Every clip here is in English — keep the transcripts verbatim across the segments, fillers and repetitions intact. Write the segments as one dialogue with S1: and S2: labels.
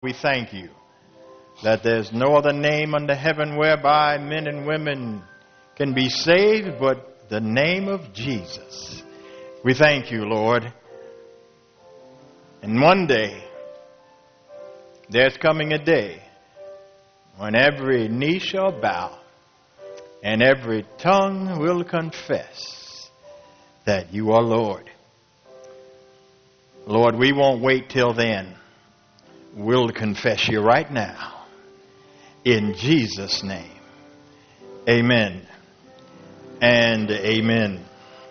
S1: We thank you that there's no other name under heaven whereby men and women can be saved but the name of Jesus. We thank you, Lord. And one day, there's coming a day when every knee shall bow and every tongue will confess that you are Lord. Lord, we won't wait till then. We'll confess you right now. In Jesus' name. Amen and amen.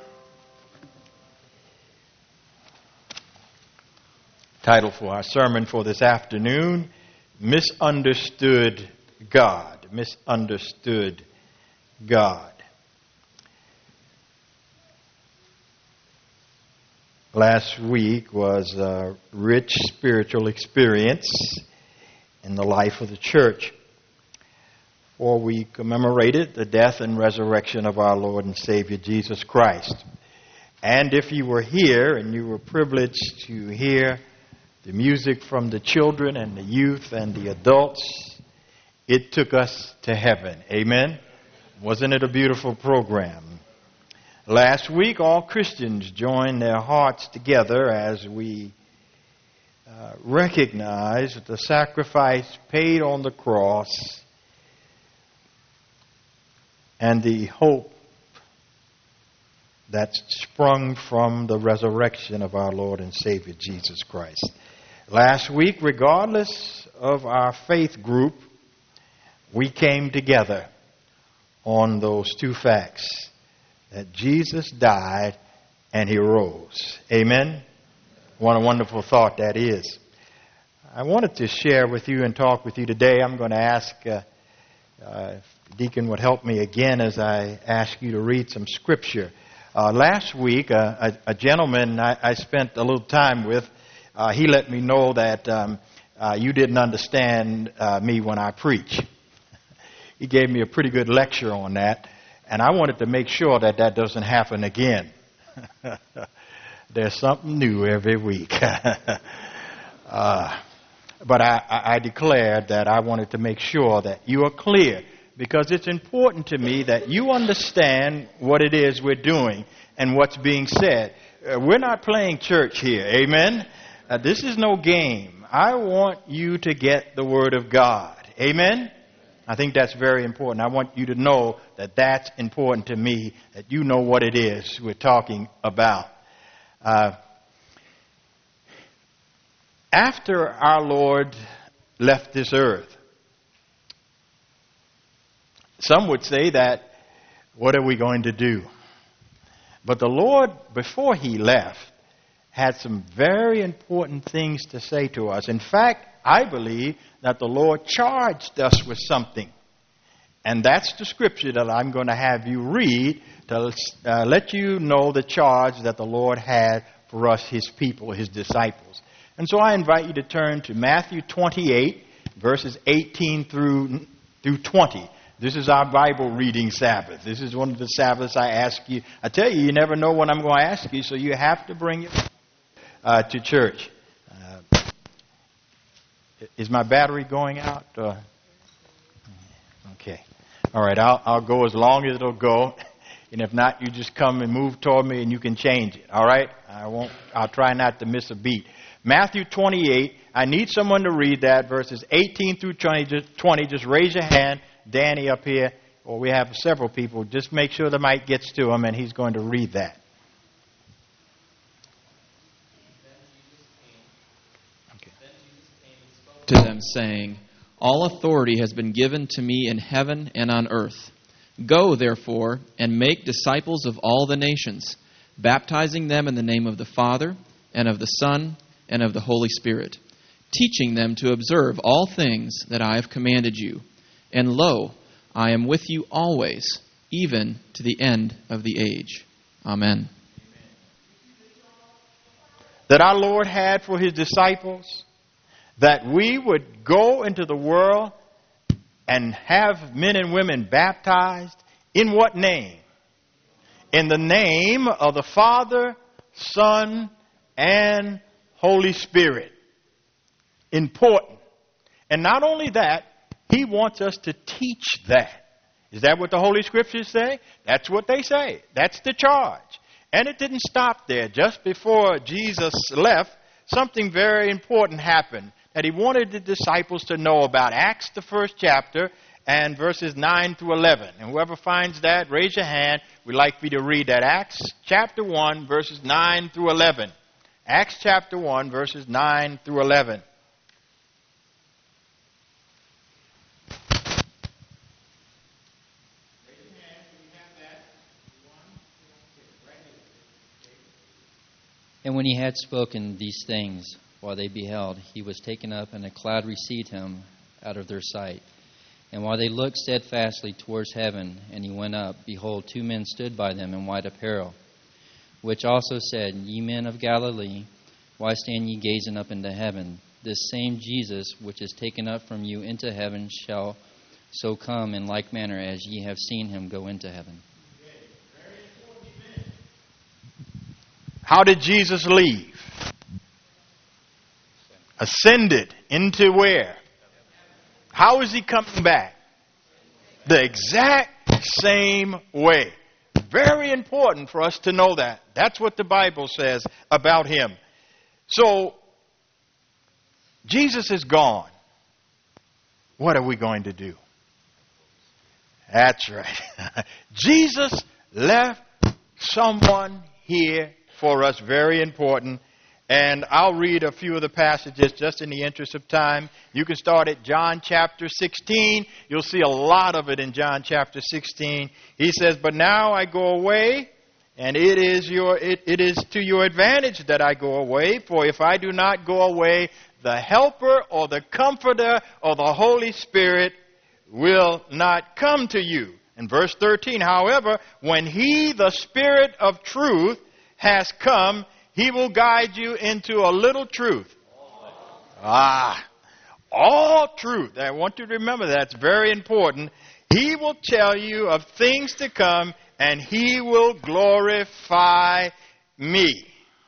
S1: Title for our sermon for this afternoon, Misunderstood God. Misunderstood God. Last week was a rich spiritual experience in the life of the church, for we commemorated the death and resurrection of our Lord and Savior Jesus Christ. And if you were here and you were privileged to hear the music from the children and the youth and the adults, it took us to heaven. Amen? Wasn't it a beautiful program? Last week, all Christians joined their hearts together as we uh, recognized the sacrifice paid on the cross and the hope that sprung from the resurrection of our Lord and Savior Jesus Christ. Last week, regardless of our faith group, we came together on those two facts. That Jesus died and he rose. Amen? What a wonderful thought that is. I wanted to share with you and talk with you today. I'm going to ask uh, uh, if Deacon would help me again as I ask you to read some scripture. Uh, last week, uh, a, a gentleman I, I spent a little time with, uh, he let me know that um, uh, you didn't understand uh, me when I preach. He gave me a pretty good lecture on that. And I wanted to make sure that that doesn't happen again. There's something new every week. uh, but I, I declared that I wanted to make sure that you are clear, because it's important to me that you understand what it is we're doing and what's being said. Uh, we're not playing church here. Amen? Uh, this is no game. I want you to get the Word of God. Amen? I think that's very important. I want you to know that that's important to me, that you know what it is we're talking about. Uh, after our Lord left this earth, some would say that, what are we going to do? But the Lord, before he left, had some very important things to say to us. In fact, I believe that the Lord charged us with something. And that's the scripture that I'm going to have you read to uh, let you know the charge that the Lord had for us, his people, his disciples. And so I invite you to turn to Matthew twenty-eight, verses eighteen through, through twenty. This is our Bible reading Sabbath. This is one of the Sabbaths I ask you. I tell you, you never know what I'm going to ask you, so you have to bring it uh, to church. Is my battery going out? Uh, okay. All right. I'll, I'll go as long as it'll go. And if not, you just come and move toward me and you can change it. All right? I won't, I'll try not to miss a beat. Matthew twenty-eight. I need someone to read that, verses eighteen through twenty. Just, twenty. Just raise your hand. Danny up here, or we have several people. Just make sure the mic gets to him and he's going to read that.
S2: To them, saying, all authority has been given to me in heaven and on earth. Go, therefore, and make disciples of all the nations, baptizing them in the name of the Father, and of the Son, and of the Holy Spirit, teaching them to observe all things that I have commanded you. And lo, I am with you always, even to the end of the age. Amen.
S1: That our Lord had for his disciples, that we would go into the world and have men and women baptized in what name? In the name of the Father, Son, and Holy Spirit. Important. And not only that, he wants us to teach that. Is that what the Holy Scriptures say? That's what they say. That's the charge. And it didn't stop there. Just before Jesus left, something very important happened that he wanted the disciples to know about. Acts, the first chapter, and verses nine through eleven. And whoever finds that, raise your hand. We'd like for you to read that. Acts chapter one, verses nine through eleven. Acts chapter one, verses nine through eleven.
S3: And when he had spoken these things, while they beheld, he was taken up, and a cloud received him out of their sight. And while they looked steadfastly towards heaven, and he went up, behold, two men stood by them in white apparel, which also said, Ye men of Galilee, why stand ye gazing up into heaven? This same Jesus, which is taken up from you into heaven, shall so come in like manner as ye have seen him go into heaven.
S1: How did Jesus leave? Ascended into where? How is he coming back? The exact same way. Very important for us to know that. That's what the Bible says about him. So, Jesus is gone. What are we going to do? That's right. Jesus left someone here for us, very important. And I'll read a few of the passages just in the interest of time. You can start at John chapter sixteen. You'll see a lot of it in John chapter sixteen. He says, But now I go away, and it is your it, it is to your advantage that I go away. For if I do not go away, the Helper or the Comforter or the Holy Spirit will not come to you. In verse thirteen, however, when he, the Spirit of truth, has come, he will guide you into a little truth. Ah, all truth. I want you to remember that. It's very important. He will tell you of things to come, and he will glorify me.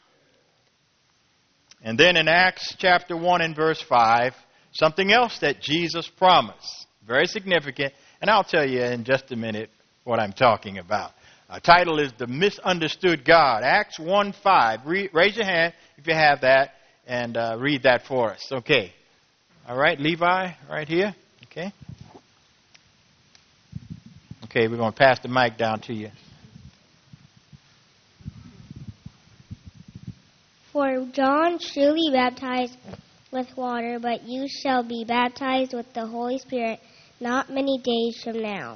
S1: And then in Acts chapter one and verse five, something else that Jesus promised. Very significant. And I'll tell you in just a minute what I'm talking about. Our title is The Misunderstood God. Acts one five. Re- raise your hand if you have that and uh, read that for us. Okay. All right, Levi, right here. Okay. Okay, we're going to pass the mic down to you.
S4: For John truly baptized with water, but you shall be baptized with the Holy Spirit not many days from now.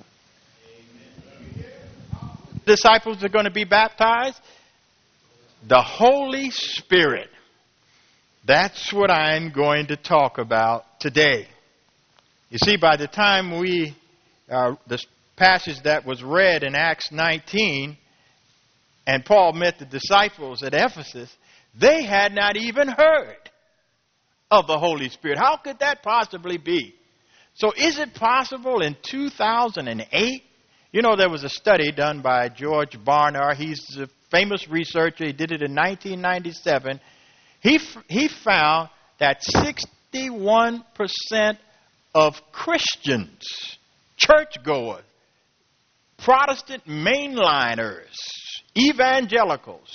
S1: Disciples are going to be baptized? The Holy Spirit. That's what I'm going to talk about today. You see, by the time we, uh, the passage that was read in Acts nineteen, and Paul met the disciples at Ephesus, they had not even heard of the Holy Spirit. How could that possibly be? So is it possible in two thousand eight? You know, there was a study done by George Barnard. He's a famous researcher. He did it in nineteen ninety-seven. He, he found that sixty-one percent of Christians, churchgoers, Protestant mainliners, evangelicals,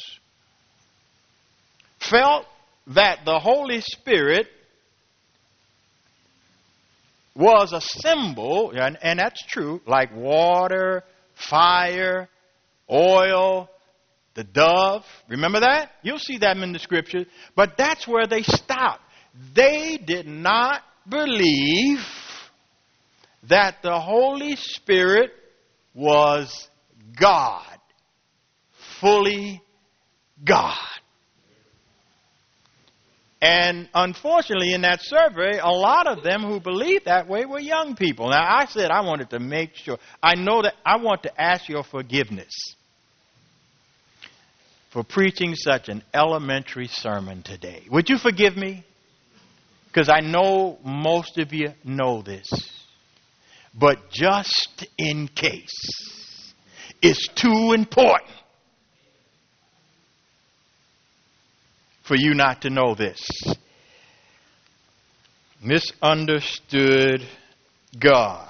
S1: felt that the Holy Spirit was a symbol, and, and that's true, like water, fire, oil, the dove. Remember that? You'll see that in the scriptures. But that's where they stopped. They did not believe that the Holy Spirit was God, fully God. And unfortunately, in that survey, a lot of them who believed that way were young people. Now, I said I wanted to make sure. I know that I want to ask your forgiveness for preaching such an elementary sermon today. Would you forgive me? Because I know most of you know this. But just in case, it's too important for you not to know this. Misunderstood God.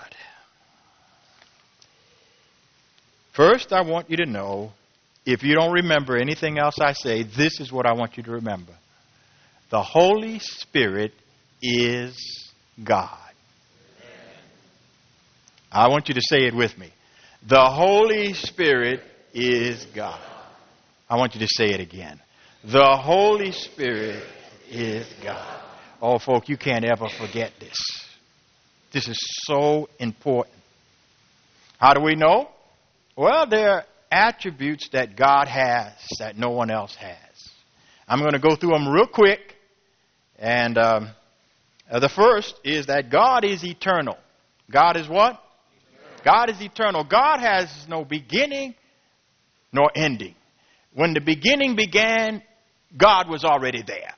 S1: First, I want you to know, if you don't remember anything else I say, this is what I want you to remember. The Holy Spirit is God. I want you to say it with me. The Holy Spirit is God. I want you to say it again. The Holy Spirit is God. Oh, folk, you can't ever forget this. This is so important. How do we know? Well, there are attributes that God has that no one else has. I'm going to go through them real quick. And um, uh, the first is that God is eternal. God is what? Eternal. God is eternal. God has no beginning nor ending. When the beginning began, God was already there.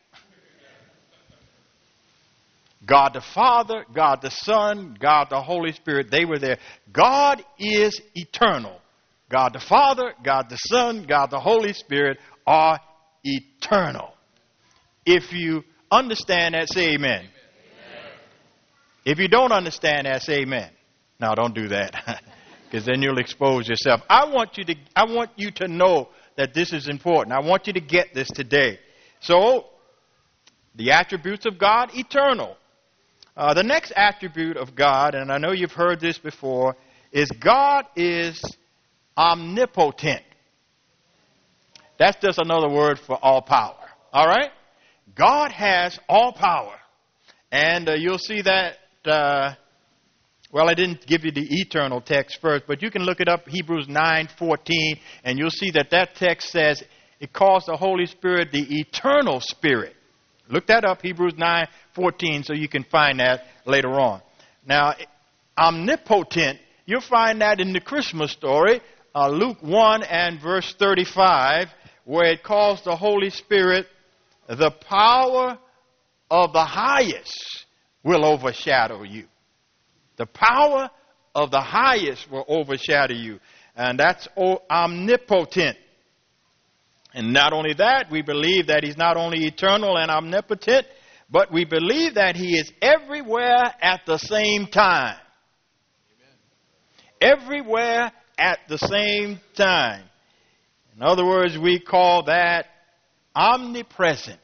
S1: God the Father, God the Son, God the Holy Spirit, they were there. God is eternal. God the Father, God the Son, God the Holy Spirit are eternal. If you understand that, say amen. Amen. If you don't understand that, say amen. Now, don't do that, because then you'll expose yourself. I want you to, I want you to know that this is important. I want you to get this today. So, the attributes of God, eternal. Uh, the next attribute of God, and I know you've heard this before, is God is omnipotent. That's just another word for all power. All right? God has all power. And uh, you'll see that, uh, well, I didn't give you the eternal text first, but you can look it up, Hebrews nine fourteen, and you'll see that that text says it calls the Holy Spirit the eternal Spirit. Look that up, Hebrews nine fourteen, so you can find that later on. Now, omnipotent, you'll find that in the Christmas story, uh, Luke one and verse thirty-five, where it calls the Holy Spirit the power of the highest will overshadow you. The power of the highest will overshadow you. And that's omnipotent. And not only that, we believe that he's not only eternal and omnipotent, but we believe that he is everywhere at the same time. Amen. Everywhere at the same time. In other words, we call that omnipresent.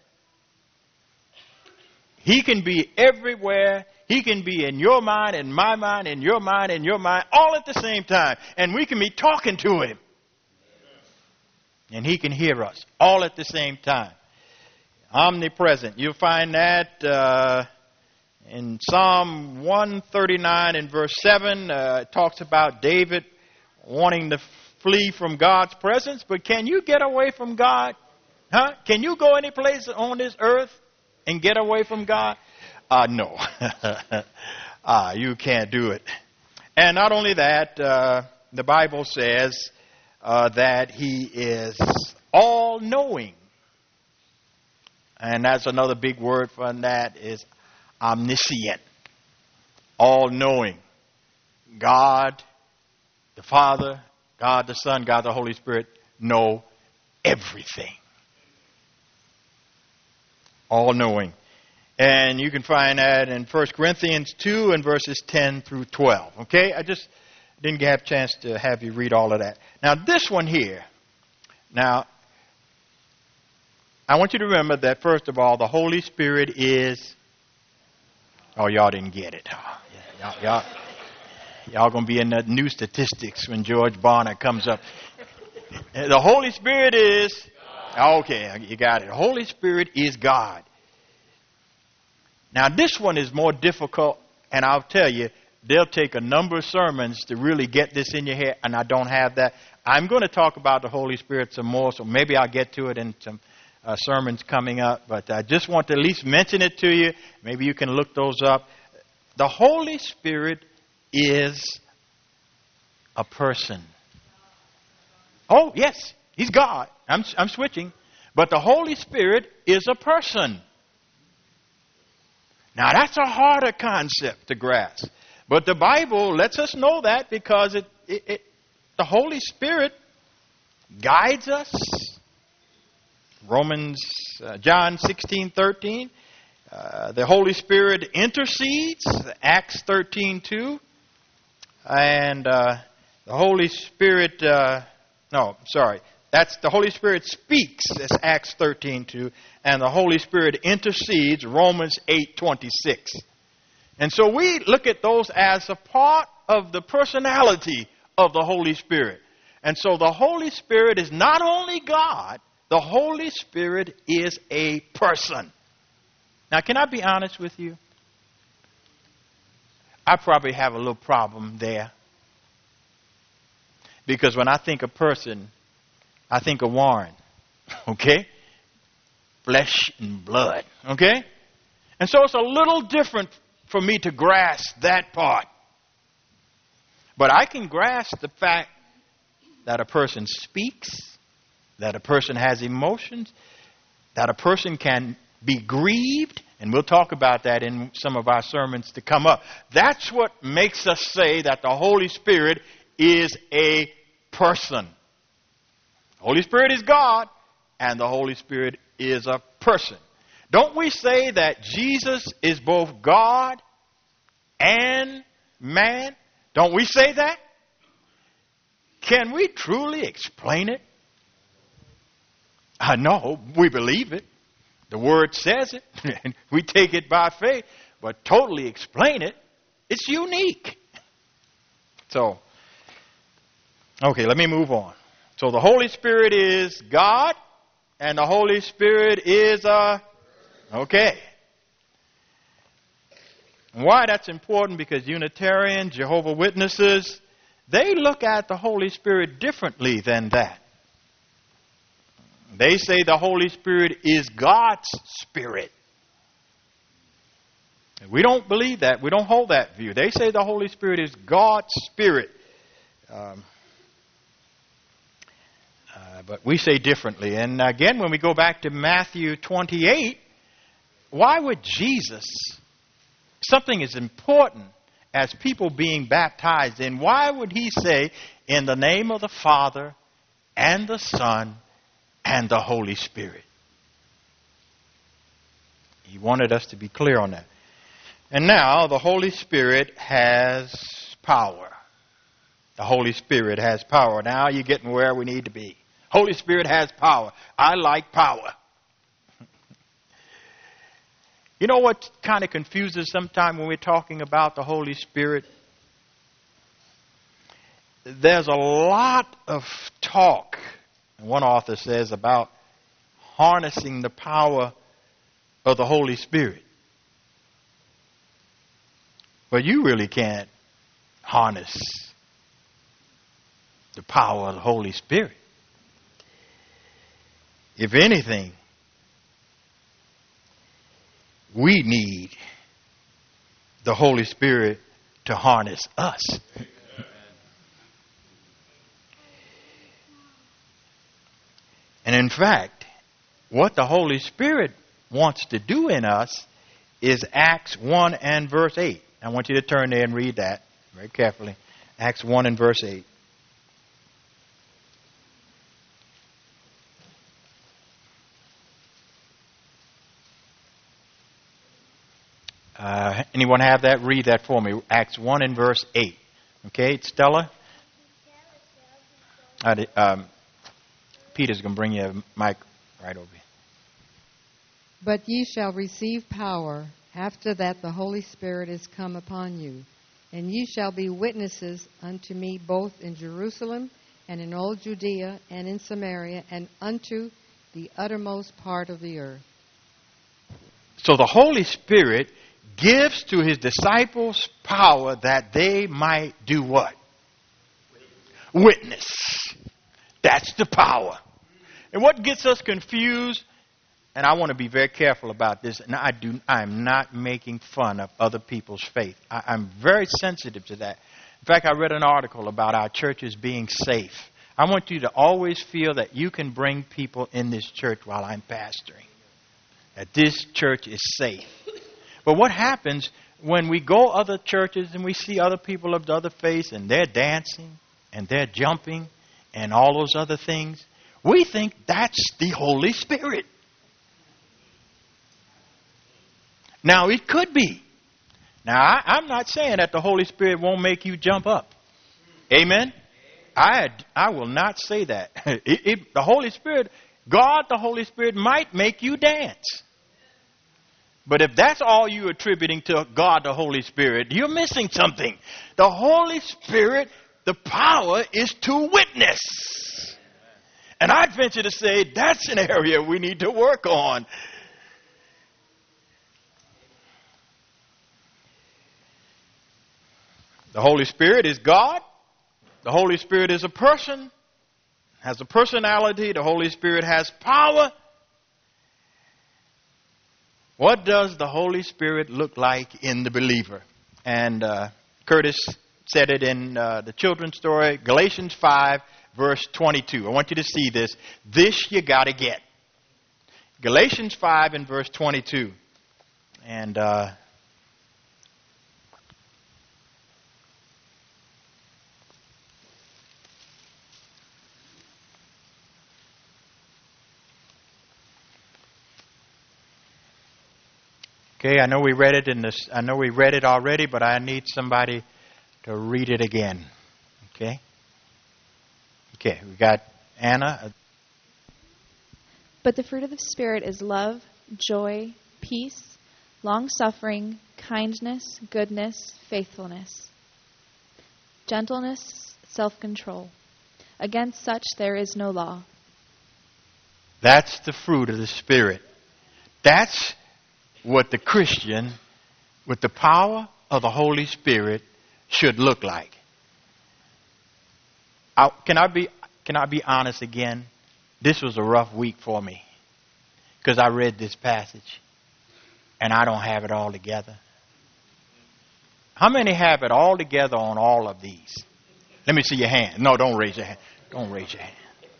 S1: He can be everywhere. He can be in your mind, in my mind, in your mind, in your mind, all at the same time. And we can be talking to him. And he can hear us all at the same time. Omnipresent. You'll find that uh, in Psalm one thirty-nine and verse seven. Uh, it talks about David wanting to flee from God's presence. But can you get away from God? Huh? Can you go any place on this earth and get away from God? Uh, no. uh, you can't do it. And not only that, uh, the Bible says uh, that he is all-knowing. And that's another big word for that is omniscient. All-knowing. God, the Father, God the Son, God the Holy Spirit know everything. All-knowing. And you can find that in First Corinthians two and verses ten through twelve. Okay? I just didn't have a chance to have you read all of that. Now, this one here. Now, I want you to remember that, first of all, the Holy Spirit is... Oh, y'all didn't get it. Oh, yeah, y'all, y'all, y'all going to be in the new statistics when George Bonner comes up. The Holy Spirit is... Okay, you got it. The Holy Spirit is God. Now, this one is more difficult, and I'll tell you, they'll take a number of sermons to really get this in your head, and I don't have that. I'm going to talk about the Holy Spirit some more, so maybe I'll get to it in some uh, sermons coming up, but I just want to at least mention it to you. Maybe you can look those up. The Holy Spirit is a person. Oh, yes, he's God. I'm, I'm switching. But the Holy Spirit is a person. Now, that's a harder concept to grasp. But the Bible lets us know that because it, it, it, the Holy Spirit guides us. Romans, uh, John sixteen thirteen, Uh, the Holy Spirit intercedes, Acts thirteen two. And uh, the Holy Spirit, uh, no, sorry. That's the Holy Spirit speaks, that's Acts thirteen two. And the Holy Spirit intercedes, Romans eight twenty-six. And so we look at those as a part of the personality of the Holy Spirit. And so the Holy Spirit is not only God, the Holy Spirit is a person. Now, can I be honest with you? I probably have a little problem there. Because when I think of person, I think of Warren. Okay? Flesh and blood. Okay? And so it's a little different for me to grasp that part. But I can grasp the fact that a person speaks, that a person has emotions, that a person can be grieved, and we'll talk about that in some of our sermons to come up. That's what makes us say that the Holy Spirit is a person. The Holy Spirit is God, and the Holy Spirit is a person. Don't we say that Jesus is both God and man? Don't we say that? Can we truly explain it? I know, we believe it. The Word says it, and we take it by faith. But totally explain it, it's unique. So, okay, let me move on. So the Holy Spirit is God, and the Holy Spirit is a... Okay. And why that's important? Because Unitarian, Jehovah's Witnesses, they look at the Holy Spirit differently than that. They say the Holy Spirit is God's Spirit. We don't believe that. We don't hold that view. They say the Holy Spirit is God's Spirit. Um, uh, but we say differently. And again, when we go back to Matthew twenty-eight, why would Jesus, something as important as people being baptized in, why would he say, in the name of the Father and the Son and the Holy Spirit? He wanted us to be clear on that. And now the Holy Spirit has power. The Holy Spirit has power. Now you're getting where we need to be. Holy Spirit has power. I like power. You know what kind of confuses sometimes when we're talking about the Holy Spirit? There's a lot of talk, one author says, about harnessing the power of the Holy Spirit. But you really can't harness the power of the Holy Spirit. If anything, we need the Holy Spirit to harness us. And in fact, what the Holy Spirit wants to do in us is Acts one and verse eight. I want you to turn there and read that very carefully. Acts one and verse eight. Uh, anyone have that? Read that for me. Acts one and verse eight. Okay, Stella? Uh, um, Peter's going to bring you a mic right over here.
S5: But ye shall receive power after that the Holy Spirit is come upon you, and ye shall be witnesses unto me both in Jerusalem and in all Judea and in Samaria and unto the uttermost part of the earth.
S1: So the Holy Spirit gives to his disciples power that they might do what? Witness. That's the power. And what gets us confused, and I want to be very careful about this, and I do, I'm not making fun of other people's faith. I, I'm very sensitive to that. In fact, I read an article about our churches being safe. I want you to always feel that you can bring people in this church while I'm pastoring. That this church is safe. But what happens when we go other churches and we see other people of the other faiths and they're dancing and they're jumping and all those other things? We think that's the Holy Spirit. Now, it could be. Now, I, I'm not saying that the Holy Spirit won't make you jump up. Amen? I, I will not say that. It, it, the Holy Spirit, God, the Holy Spirit might make you dance. But if that's all you're attributing to God, the Holy Spirit, you're missing something. The Holy Spirit, the power is to witness. And I'd venture to say that's an area we need to work on. The Holy Spirit is God. The Holy Spirit is a person, has a personality. The Holy Spirit has power. What does the Holy Spirit look like in the believer? And uh, Curtis said it in uh, the children's story, Galatians five, verse twenty-two. I want you to see this. This you got to get. Galatians five and verse twenty-two. And uh, okay, I know we read it in this. I know we read it already, but I need somebody to read it again. Okay. Okay, we got Anna.
S6: But the fruit of the Spirit is love, joy, peace, long-suffering, kindness, goodness, faithfulness, gentleness, self-control. Against such there is no law.
S1: That's the fruit of the Spirit. That's what the Christian, with the power of the Holy Spirit, should look like. I, can I be can I be honest again? This was a rough week for me because I read this passage and I don't have it all together. How many have it all together on all of these? Let me see your hand. No, don't raise your hand. Don't raise your hand.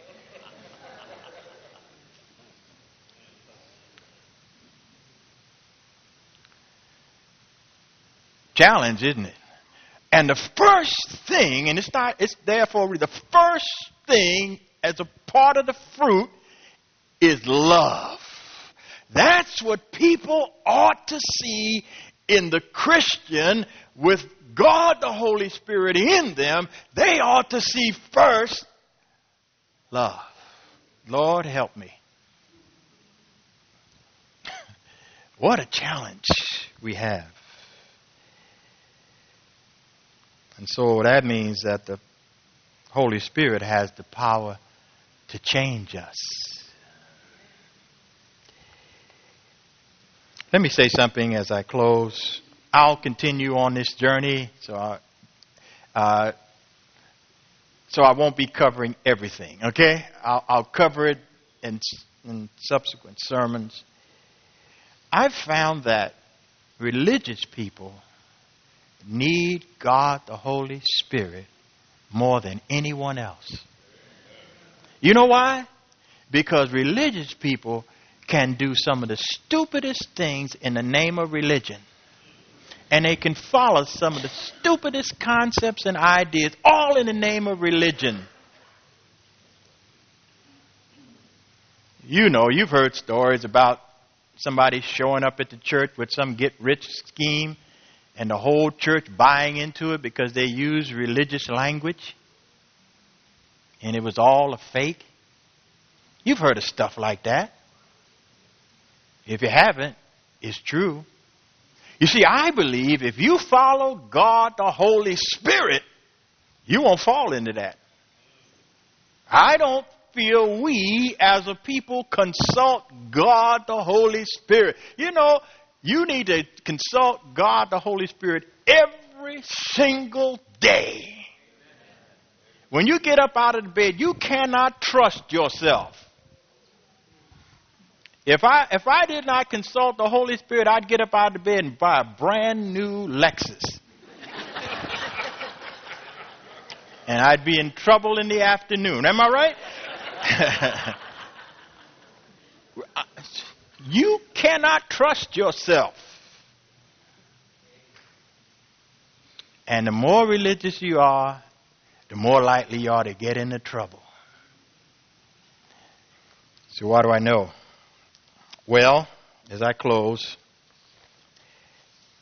S1: Challenge, isn't it? And the first thing, and it's not, it's therefore the first thing as a part of the fruit is love. That's what people ought to see in the Christian with God the Holy Spirit in them. They ought to see first love. Lord, help me. What a challenge we have. And so that means that the Holy Spirit has the power to change us. Let me say something as I close. I'll continue on this journey, so I, uh, so I won't be covering everything, okay? I'll, I'll cover it in, in subsequent sermons. I've found that religious people need God the Holy Spirit more than anyone else. You know why? Because religious people can do some of the stupidest things in the name of religion. And they can follow some of the stupidest concepts and ideas, all in the name of religion. You know, you've heard stories about somebody showing up at the church with some get-rich scheme and the whole church buying into it because they use religious language. And it was all a fake. You've heard of stuff like that. If you haven't, it's true. You see, I believe if you follow God, the Holy Spirit, you won't fall into that. I don't feel we as a people consult God, the Holy Spirit. You know, you need to consult God, the Holy Spirit, every single day. When you get up out of the bed, you cannot trust yourself. If I if I did not consult the Holy Spirit, I'd get up out of the bed and buy a brand new Lexus. And I'd be in trouble in the afternoon. Am I right? You cannot trust yourself. And the more religious you are, the more likely you are to get into trouble. So what do I know? Well, as I close,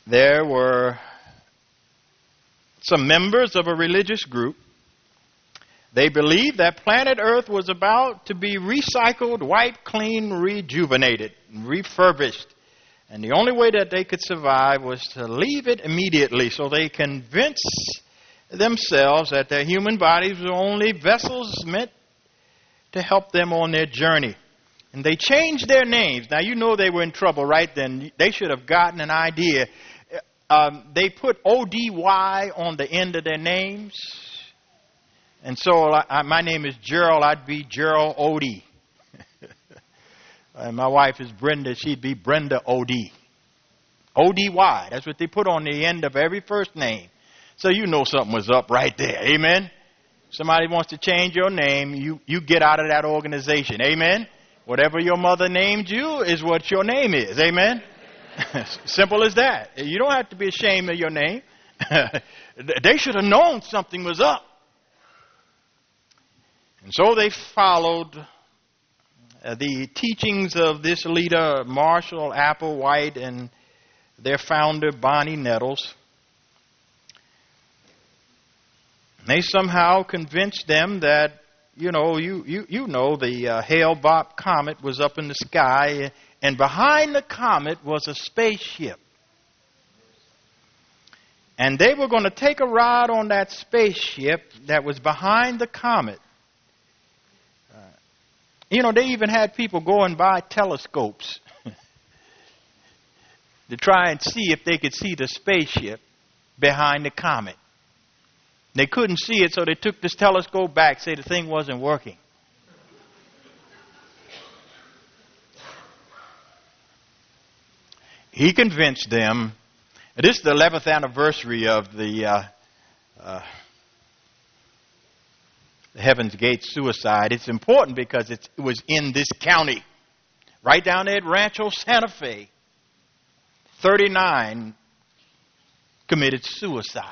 S1: there were some members of a religious group. They believed that planet Earth was about to be recycled, wiped clean, rejuvenated, refurbished. And the only way that they could survive was to leave it immediately. So they convinced themselves that their human bodies were only vessels meant to help them on their journey. And they changed their names. Now, you know they were in trouble right then. They should have gotten an idea. Um, they put O D Y on the end of their names. And so I, I, my name is Gerald. I'd be Gerald Odie. And my wife is Brenda. She'd be Brenda O D. O D Y. That's what they put on the end of every first name. So you know something was up right there. Amen? Somebody wants to change your name, you, you get out of that organization. Amen? Whatever your mother named you is what your name is. Amen? Simple as that. You don't have to be ashamed of your name. They should have known something was up. And so they followed uh, the teachings of this leader, Marshall Applewhite, and their founder, Bonnie Nettles. They somehow convinced them that, you know, you, you, you know, the uh, Hale-Bopp comet was up in the sky, and behind the comet was a spaceship. And they were going to take a ride on that spaceship that was behind the comet. Uh, you know, they even had people go and buy telescopes to try and see if they could see the spaceship behind the comet. They couldn't see it, so they took this telescope back, say the thing wasn't working. He convinced them. This is the eleventh anniversary of the, uh, uh, the Heaven's Gate suicide. It's important because it's, it was in this county, right down there at Rancho Santa Fe. thirty-nine committed suicide.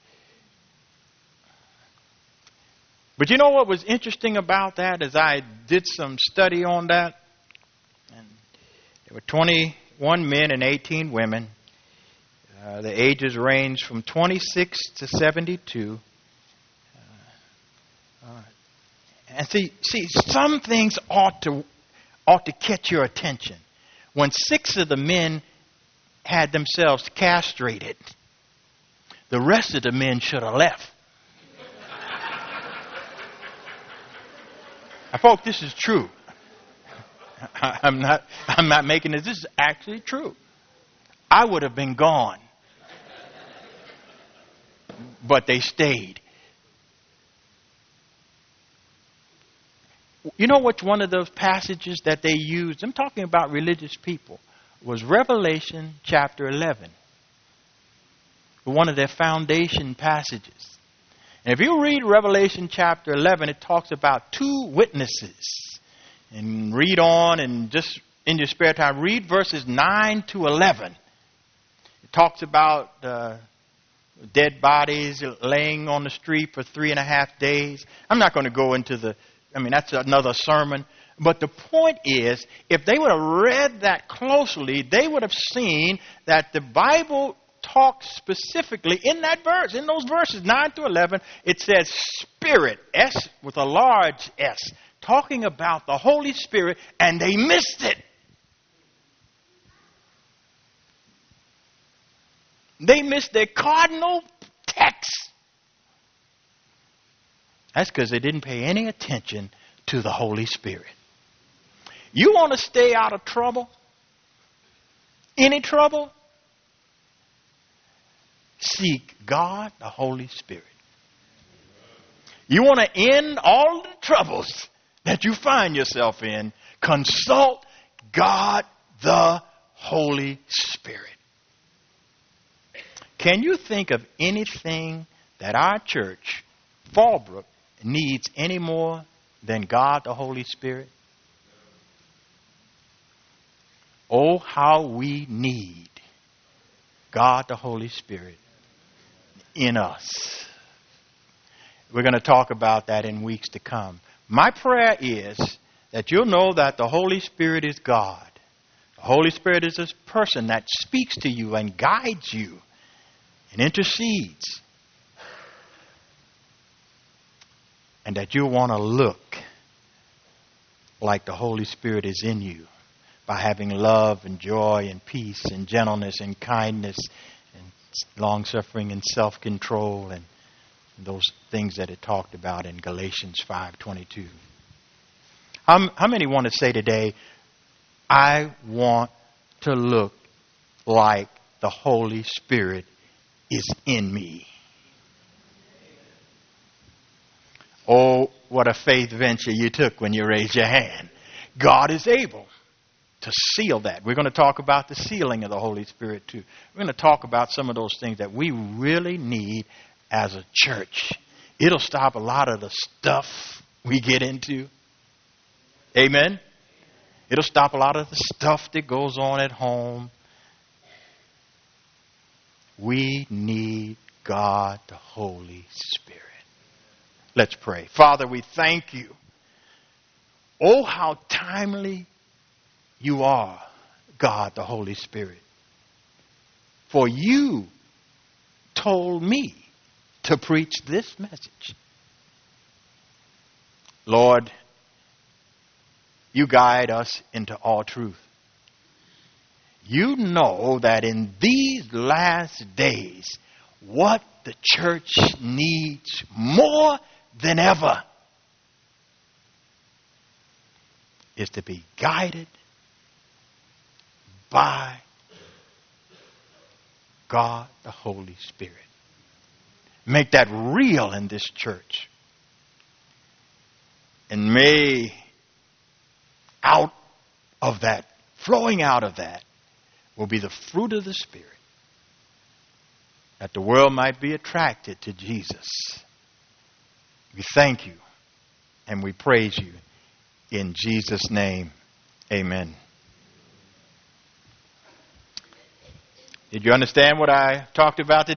S1: But you know what was interesting about that as I did some study on that? And there were twenty-one men and eighteen women. Uh, the ages ranged from twenty-six to seventy-two. Uh, uh, and see, see, some things ought to ought to catch your attention. When six of the men had themselves castrated, the rest of the men should have left. Now, folks, this is true. I'm not, I'm not making this. This is actually true. I would have been gone. But they stayed. You know what's one of those passages that they used? I'm talking about religious people. Was Revelation chapter eleven. One of their foundation passages. And if you read Revelation chapter eleven, it talks about two witnesses. And read on, and just in your spare time, read verses nine to eleven. It talks about uh, dead bodies laying on the street for three and a half days. I'm not going to go into the, I mean, that's another sermon. But the point is, if they would have read that closely, they would have seen that the Bible talks specifically in that verse, in those verses, nine to eleven, it says Spirit, S with a large S, talking about the Holy Spirit, and they missed it. They missed their cardinal text. That's because they didn't pay any attention to the Holy Spirit. You want to stay out of trouble? Any trouble? Seek God, the Holy Spirit. You want to end all the troubles that you find yourself in? Consult God, the Holy Spirit. Can you think of anything that our church, Fallbrook, needs any more than God, the Holy Spirit? Oh, how we need God, the Holy Spirit, in us. We're going to talk about that in weeks to come. My prayer is that you'll know that the Holy Spirit is God. The Holy Spirit is this person that speaks to you and guides you and intercedes. And that you'll want to look like the Holy Spirit is in you by having love and joy and peace and gentleness and kindness and long-suffering and self-control and those things that it talked about in Galatians five twenty-two. How, how many want to say today, I want to look like the Holy Spirit is in me? Oh, what a faith venture you took when you raised your hand. God is able to seal that. We're going to talk about the sealing of the Holy Spirit too. We're going to talk about some of those things that we really need as a church. It'll stop a lot of the stuff we get into. Amen? It'll stop a lot of the stuff that goes on at home. We need God, the Holy Spirit. Let's pray. Father, we thank you. Oh, how timely you are, God, the Holy Spirit. For you told me to preach this message. Lord, you guide us into all truth. You know that in these last days, what the church needs more than ever is to be guided by God, the Holy Spirit. Make that real in this church. And may out of that, flowing out of that, will be the fruit of the Spirit, that the world might be attracted to Jesus. We thank you and we praise you in Jesus' name. Amen. Did you understand what I talked about today?